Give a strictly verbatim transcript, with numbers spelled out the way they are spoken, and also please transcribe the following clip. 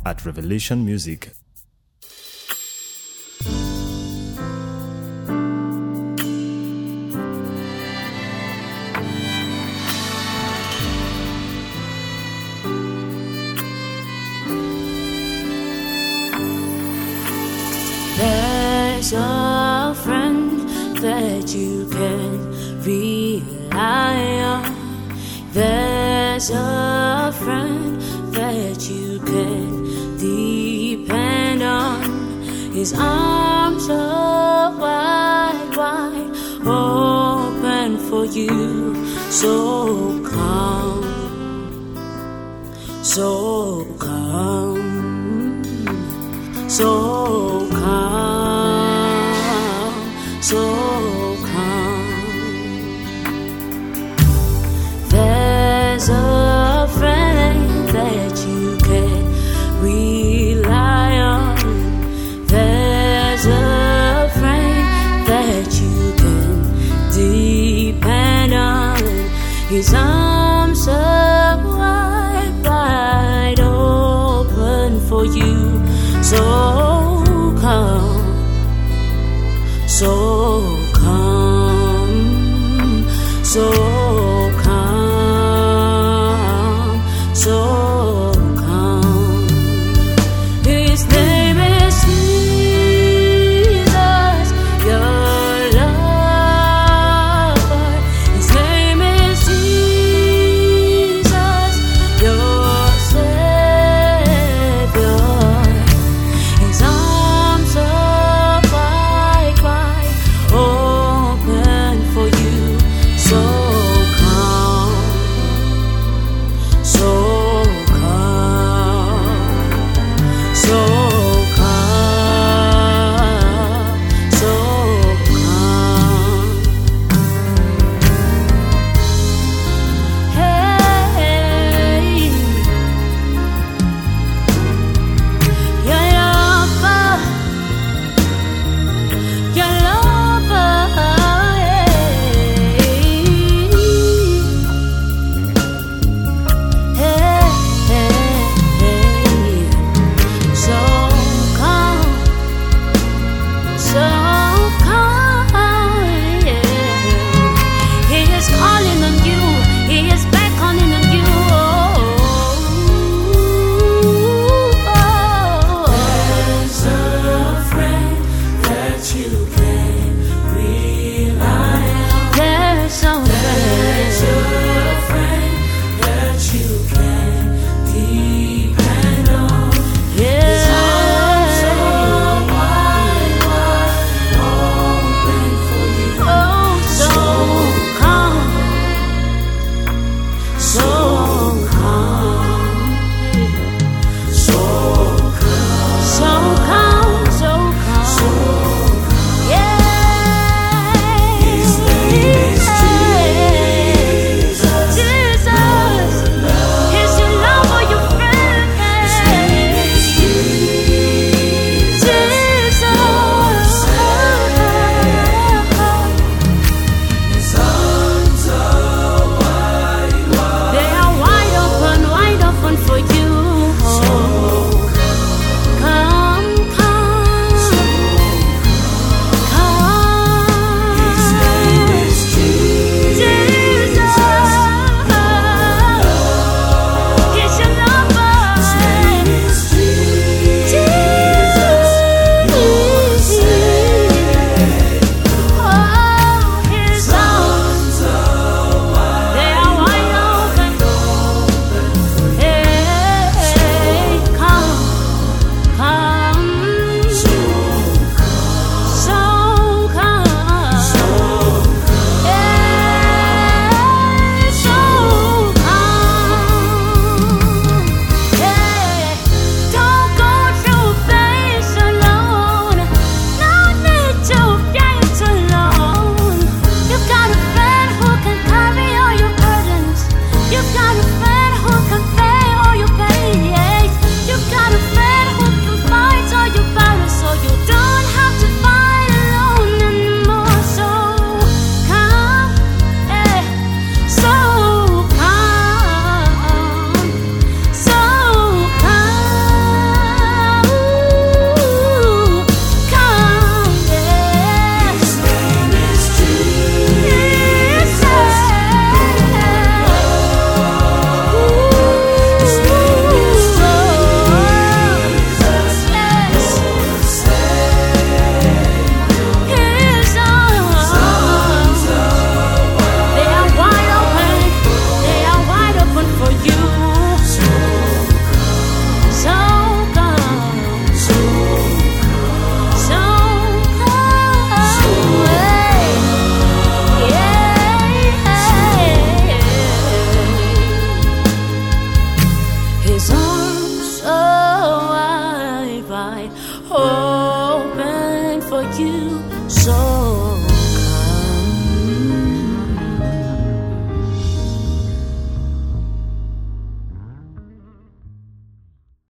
at Revelation Music. There's a friend that you can rely on. There's a friend that you can depend on. His arms are wide, wide open for you. So come, so come, so come, so come. There's a friend that you can rely on. There's a friend that you can depend on. His arms are wide, wide open for you. So come, so come, so come, so come. His name is Jesus, your lover. His name is Jesus, your Savior. His arms are wide, wide for you. So